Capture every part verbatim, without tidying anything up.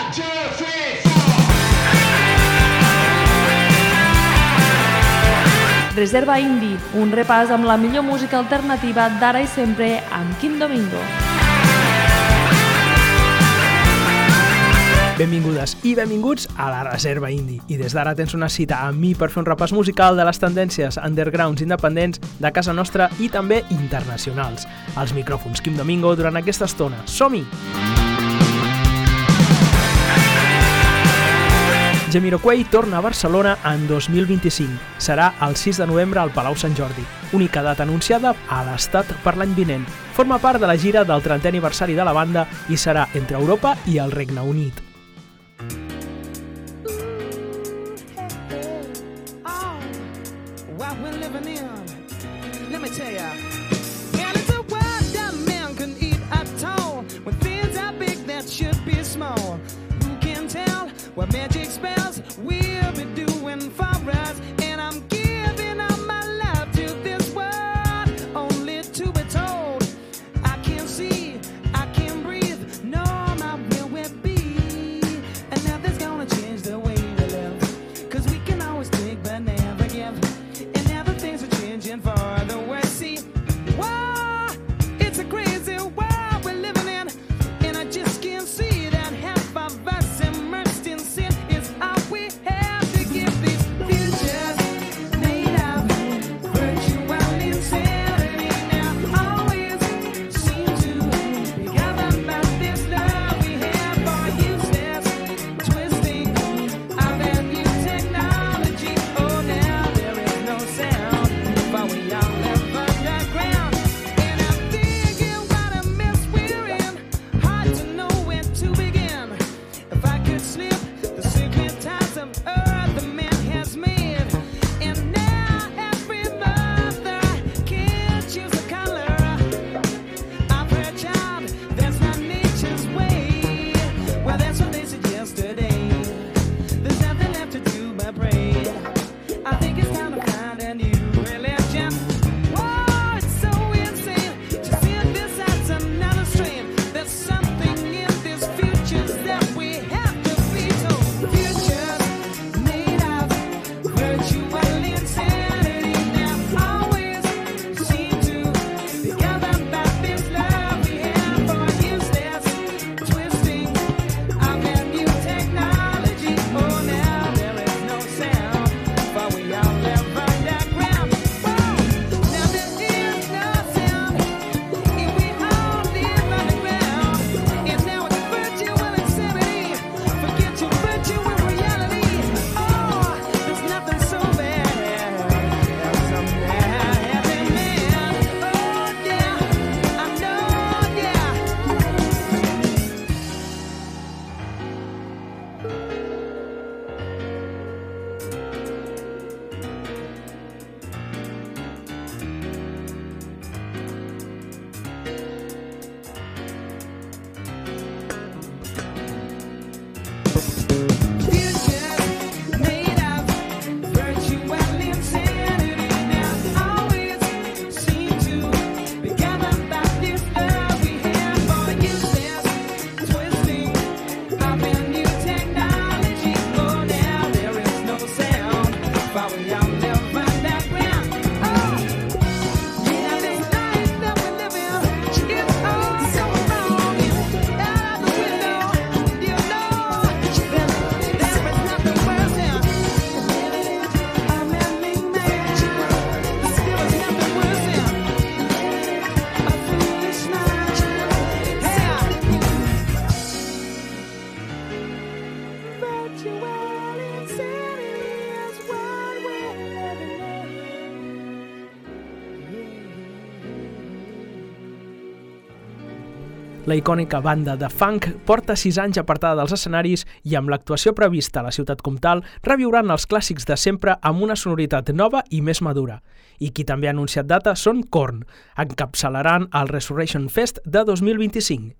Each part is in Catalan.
Reserva Indie, un repàs amb la millor música alternativa d'ara i sempre amb Quim Domingo. Benvingudes i benvinguts a la Reserva Indie. I des d'ara tens una cita amb mi per fer un repàs musical de les tendències undergrounds independents de casa nostra i també internacionals. Als micròfons Quim Domingo durant aquesta estona. Som-hi! Jamiroquai torna a Barcelona en dos mil vint-i-cinc. Serà el sis de novembre al Palau Sant Jordi, única data anunciada a l'Estat per l'any vinent. Forma part de la gira del trentè aniversari de la banda i serà entre Europa i el Regne Unit. What magic spells we'll be doing for us, and I'm giving all my love to this world, only to be told I can't see, I can't breathe, no, my will will be, and nothing's gonna change the way we live, cause we can always take but never give, and now the things are changing for the worse. See, whoa, it's a crazy world we're living in, and I just can't see that half of us immersed in sin is all we have to give these futures made of virtual insanity. Now always seem to be governed by this love we have for useless twisting of that new technology. Oh, now there is no sound, but we all live underground, and I'm thinking what a mess we're in. Hard to know where to begin. If I could slip the secret ties of earth the man has made, and now every mother can't choose a color. I've heard, child, that's not nature's way. Well, that's what they said yesterday. There's nothing left to do but pray. I think it's time to find a new religion. Whoa, it's so insane to see this as another strain. There's something in this future that we have to be told. Futures made of virtual insanity. Now always seem to be governed by this love we have for useless twisting of that new technology. Oh, now there is no sound, for we all live underground. Whoa, now there is no sound, and we all live underground. And now it's virtual insanity. Forget your virtual reality. Oh, there's nothing so bad as some bad heavy man. Oh, yeah, I know, yeah. Futures made of virtual insanity. Now always seem to be governed by this love we have for useless twisting of a new technology. Oh, now there is no sound, for we all live underground. Oh, yeah, this life that we live in, it's all so wrong. Out of the window, you know, there is nothing worse than living in a man-made mansion. There is nothing worse than a foolish mind. Yeah. Virtual insanity is what we're living in. La icònica banda de funk porta sis anys apartada dels escenaris i amb l'actuació prevista a la ciutat comtal reviuran els clàssics de sempre amb una sonoritat nova i més madura. I qui també ha anunciat data són Korn. Encapçalaran el Resurrection Fest de dos mil vint-i-cinc.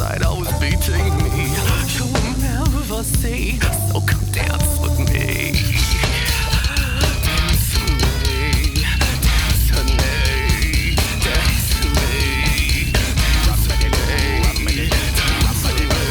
inside always beating me. You will never see, so come dance with me. Dance with me, dance with me, dance with me. Dance with me, dance with me, dance with me.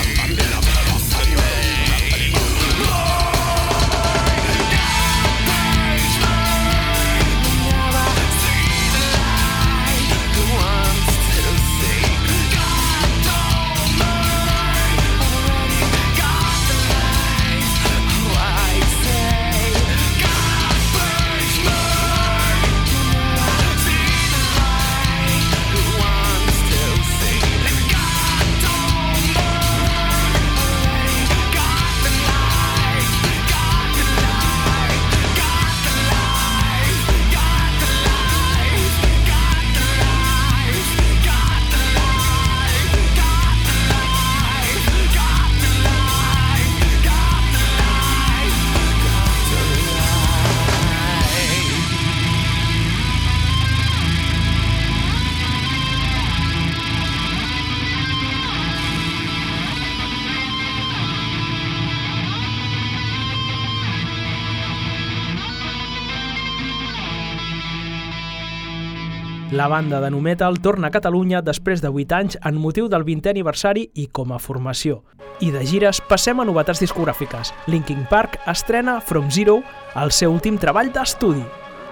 La banda de nu metal torna a Catalunya després de vuit anys en motiu del vintè aniversari i com a formació. I de gires passem a novetats discogràfiques. Linkin Park estrena From Zero, el seu últim treball d'estudi.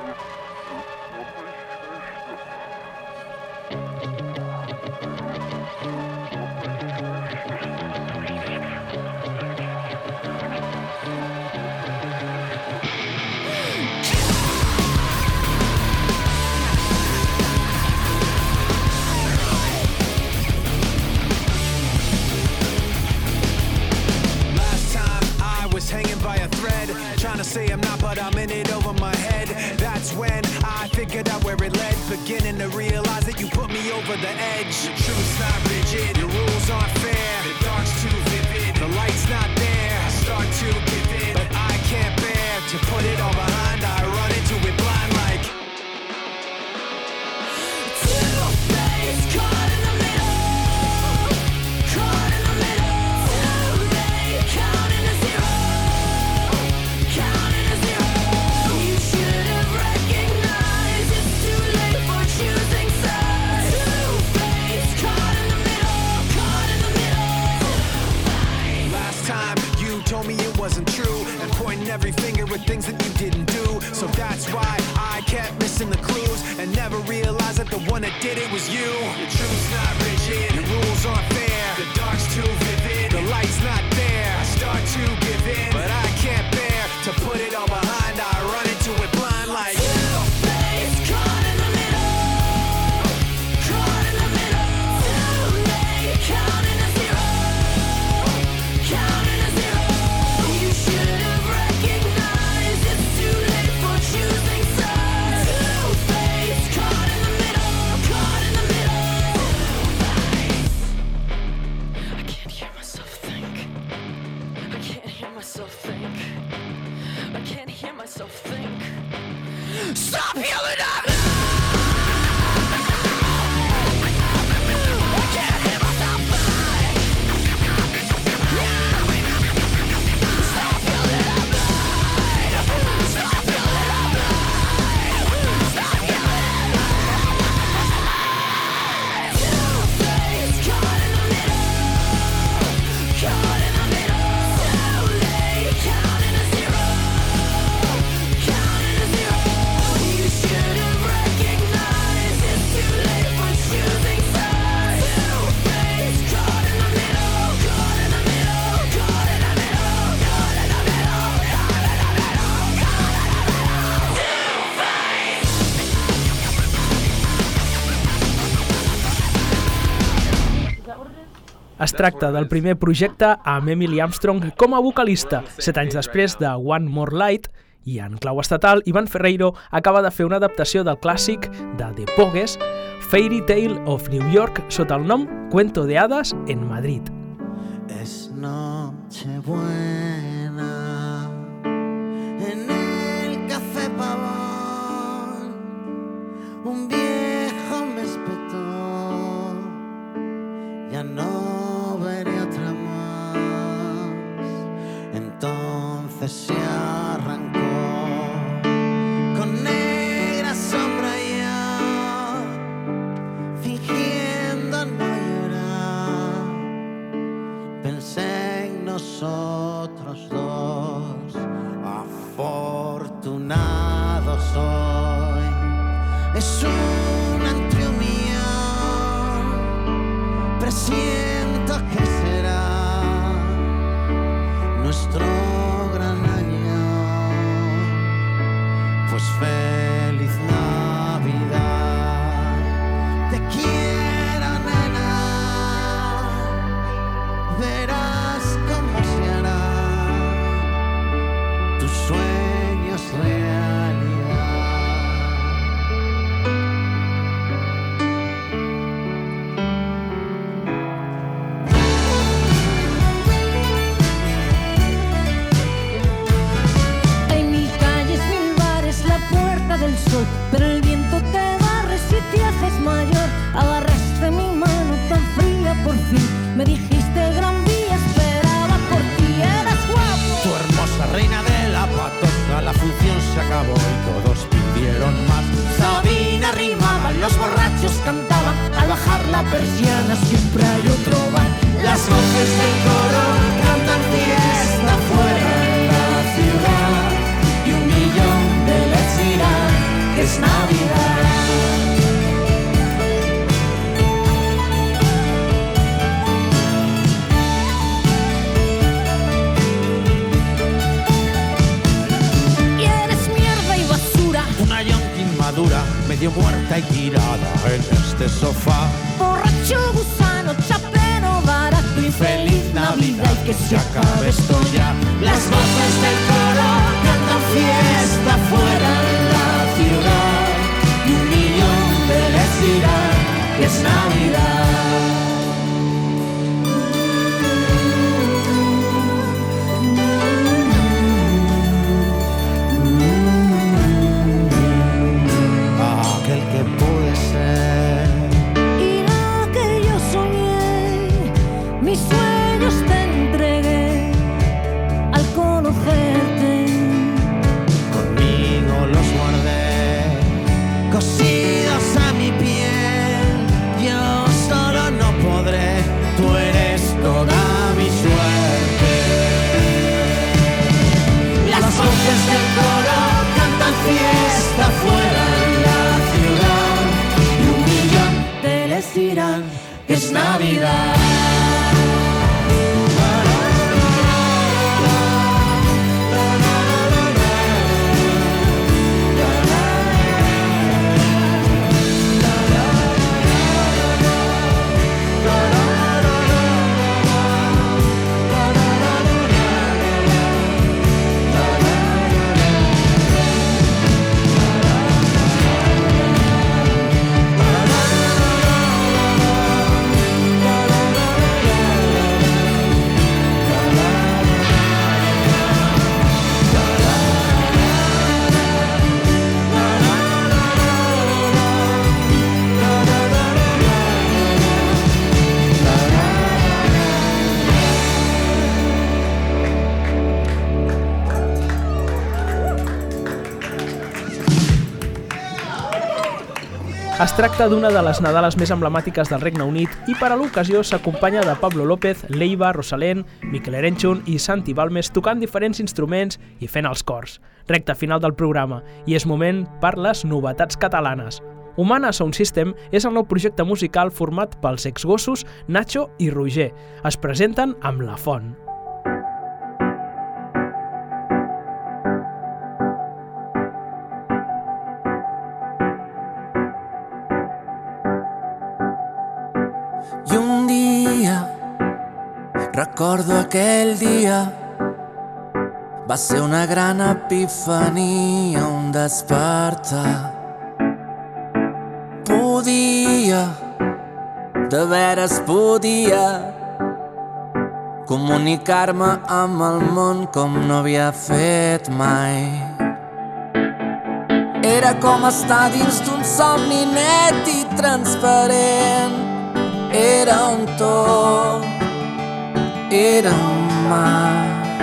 Say I'm not, but I'm in it over my head. That's when I figured out where it led. Beginning to realize that you put me over the edge. The truth's not rigid, your rules aren't fair. The dark's too vivid, the light's not there. I start to give in, but I can't bear to put it all behind. I run into it blind like two-faced, caught in the middle, caught in the middle. Too late, counting to zero. Told me it wasn't true and pointing every finger at things that you didn't do. So that's why I kept missing the clues and never realized that the one that did it was you. Your truth's not rigid, your rules aren't fair. The dark's too vivid, the light's not there. I start to give in, but I can't bear to put it all behind. I run into it blind like two-faced, caught in the middle, caught in the middle. Too late, counting to zero, counting to zero. Stop yelling at me! I can't hear myself think. Stop yelling at me! Stop yelling at me! Stop yelling at me! Two-faced, caught in the middle, caught in the middle. Too late, counting to zero, counting to zero. You should have recognized it's too late for choosing sides. Two-faced, caught in the middle, caught in the middle, caught in the middle, caught in the middle, caught in the middle, caught in the middle. Es tracta del primer projecte amb Emily Armstrong com a vocalista, set anys després de One More Light, i en clau estatal, Iván Ferreiro acaba de fer una adaptació del clàssic de The Pogues, Fairy Tale of New York, sota el nom Cuento de Hadas en Madrid. Es Nochebuena en el Café Pavón, un viejo me espetó, ya no Presiento que será nuestro gran año, pues feliz Navidad. Te quiero, nena, verás cómo se hará tus sueños realidad. Hay mil calles, mil bares, la puerta del sol, pero el viento te barre si te haces mayor. Agarraste mi mano tan fría por fin, me dijiste gran día, esperaba por ti, eras guapo. Tu hermosa reina de la patoja, la función se acabó y todos pidieron más. Sabina rimaba, los borrachos cantaban, al bajar la persiana siempre hay otro bar. Las voces del coro cantan fiesta fuera en la ciudad y un millón de les dirán que es Navidad. Y eres mierda y basura, Una yonki inmadura, medio muerta y tirada en este sofá. borracho gusano, chapeno barato y feliz Navidad, y que se acabe esto ya. Las voces del coro cantan fiesta fuera en la ciudad y un millón de les dirán que es Navidad. Aquel que pude ser. Y lo que yo soñé, mis sueños te entregué al conocerte. Conmigo los guardé, cosidos a mi piel. Yo solo no podré, tú eres toda mi suerte. Las voces del coro cantan fiesta fuera en la ciudad y un millón te les dirán que es Navidad. Es tracta d'una de les Nadales més emblemàtiques del Regne Unit i per a l'ocasió s'acompanya de Pablo López, Leiva, Rosalén, Miquel Erenchun i Santi Balmes tocant diferents instruments i fent els cors. Recta final del programa i és moment per les novetats catalanes. Humana Sound System és el nou projecte musical format pels exgossos Nacho i Roger. Es presenten amb La Font. I un dia, recordo aquell dia, va ser una gran epifania, un despertar. Podia, de veres podia, comunicar-me amb el món com no havia fet mai. Era com estar dins d'un somni net i transparent. Era un to, era un mar.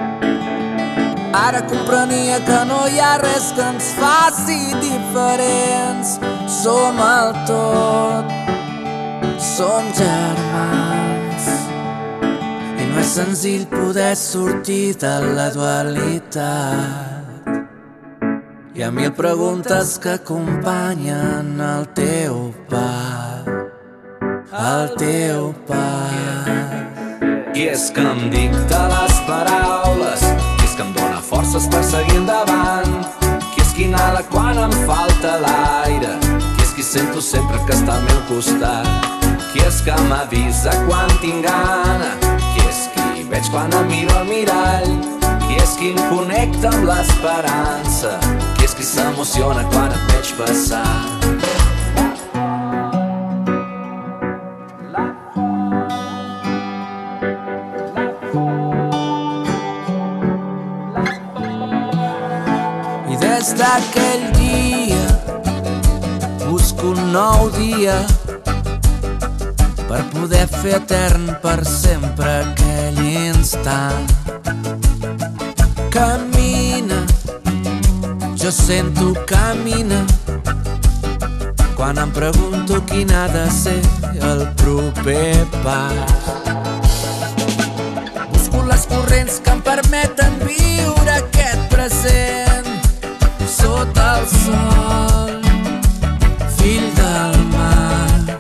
Ara comprenia que no hi ha res que ens faci diferents. Som el tot, som germans. I no és senzill poder sortir de la dualitat. Hi ha mil preguntes que acompanyen el teu pas. el teu pas. Qui és que em dicta les paraules? Qui és que em dóna forces per seguir endavant? Qui és qui inhala quan em falta l'aire? Qui és qui sento sempre que està al meu costat? Qui és que m'avisa quan tinc gana? Qui és qui veig quan em miro al mirall? Qui és qui em connecta amb l'esperança? Qui és qui s'emociona quan et veig passar? I des d'aquell dia busco un nou dia per poder fer etern per sempre aquell instant. Camina, jo sento camina, quan em pregunto quin ha de ser el proper pas. Busco les corrents que em permeten viure aquest present sota el sol, fill del mar.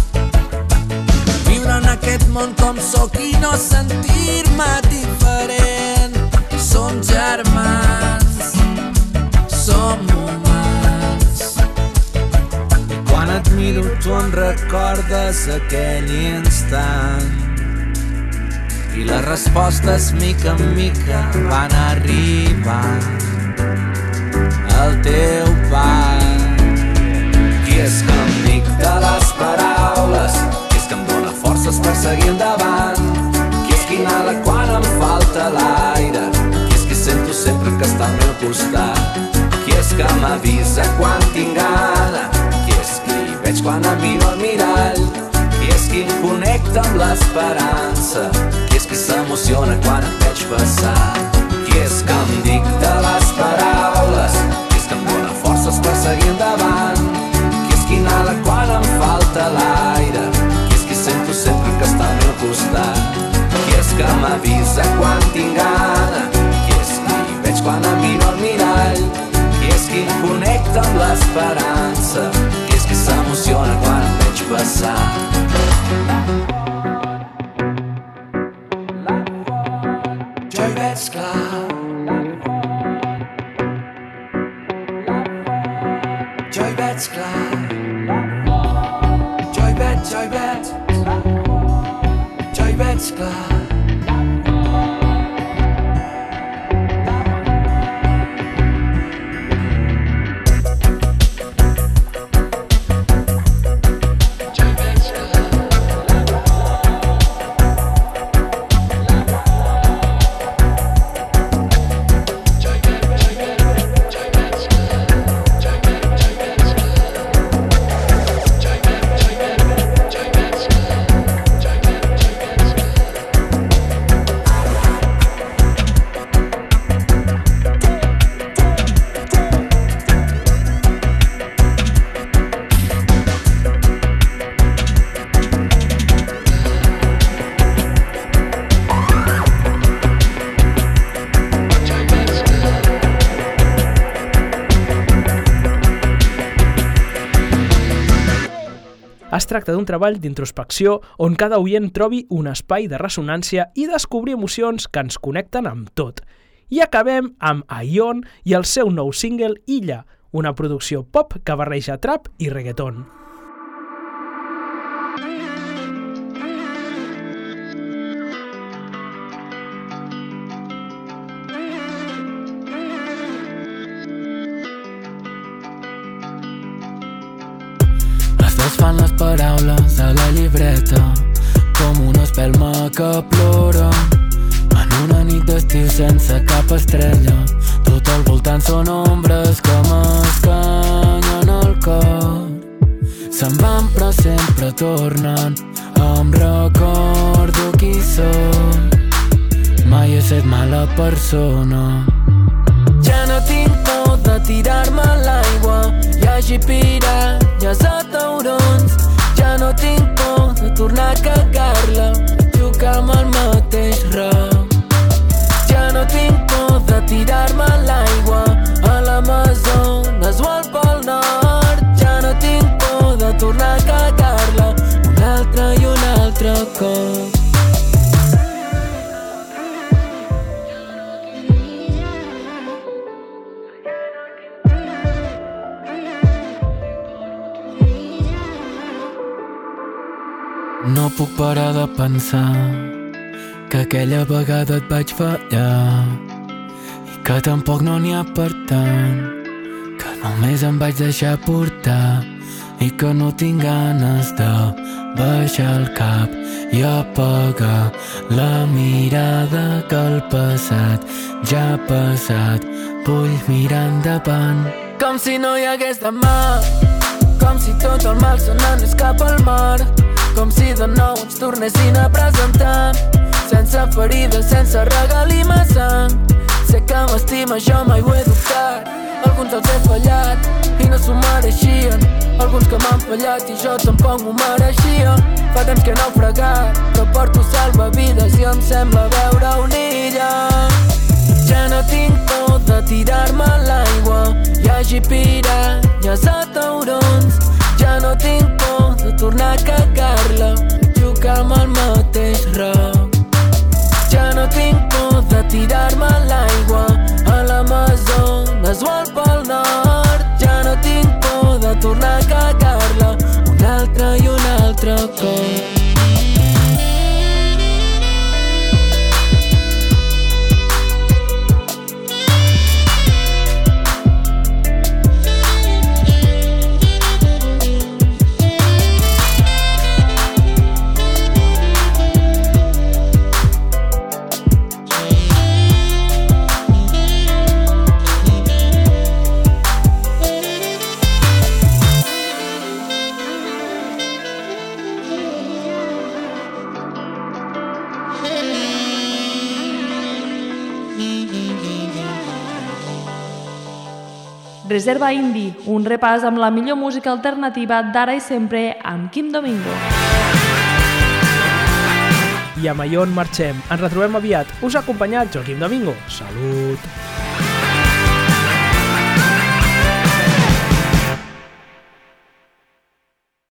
Viure en aquest món com sóc i no sentir-me diferent. Som germans, som humans. I quan et miro tu em recordes aquell instant i les respostes mica en mica van arribant al teu pas. Qui és que em dicta les paraules? Qui és que em dóna forces per seguir endavant? Qui és qui inhala quan em falta l'aire? Qui és qui sento sempre que està al meu costat? Qui és que m'avisa quan tinc gana? Qui és qui veig quan em miro al mirall? Qui és qui em connecta amb l'esperança? Qui és qui s'emociona quan et veig passar? Qui és que em dicta les paraules? Qui és que em dóna forces per seguir endavant? Qui és qui inhala quan em falta l'aire? Qui és qui sento sempre que està al meu costat? Qui és que m'avisa quan tinc gana? Qui és qui veig quan em miro al mirall? Qui és qui em connecta amb l'esperança? Qui és qui s'emociona quan em veig passar? Jo hi veig clar, jo hi veig clar, jo hi veig, jo hi veig, jo hi veig clar. Es tracta d'un treball d'introspecció on cada oient trobi un espai de ressonància i descobrir emocions que ens connecten amb tot. I acabem amb Aion i el seu nou single Illa, una producció pop que barreja trap i reggaeton. Es fan les paraules a la llibreta com una espelma que plora en una nit d'estiu sense cap estrella. Tot al voltant són ombres que m'escanyen el cor. Se'n van però sempre tornen. Em recordo qui soc. Mai he set mala persona. Ja no tinc por de tirar-me a l'aigua. Hi hagi piranyes a taurons. Ja no tinc por de tornar a cagar-la, jugar amb el mateix rap. Ja no tinc por de tirar-me a l'aigua, a l'Amazones o al Pol Nord. Ja no tinc por de tornar a cagar-la una altra cop. No puc parar de pensar que aquella vegada et vaig fallar i que tampoc no n'hi ha per tant, que només em vaig deixar portar i que no tinc ganes de baixar el cap i apagar la mirada, que el passat ja ha passat. Vull mirar endavant com si no hi hagués demà, com si tot el mal se n'anés cap al mar, com si de nou ens tornessin a presentar sense ferides, sense regal i sang. Sé que m'estima, jo mai ho he dubtat. Alguns els he fallat i no s'ho mereixien, alguns que m'han fallat i jo tampoc m'ho mereixia. Fa temps que he naufragat, que porto salvavides i em sembla veure una illa. Ja no tinc por de tirar-me a l'aigua, hi hagi piranyes a taurons. Ja no tinc por de tornar a cagar-la, jugar amb el mateix roc. Ja no tinc por de tirar-me a l'aigua, a l'Amazones o al Pol Nord. Ja no tinc por de tornar a cagar-la un altre i un altre cop. Reserva Indie, un repàs amb la millor música alternativa d'ara i sempre amb Quim Domingo. I amb allò en marxem. Ens retrobem aviat. Us ha acompanyat Joaquim Domingo. Salut!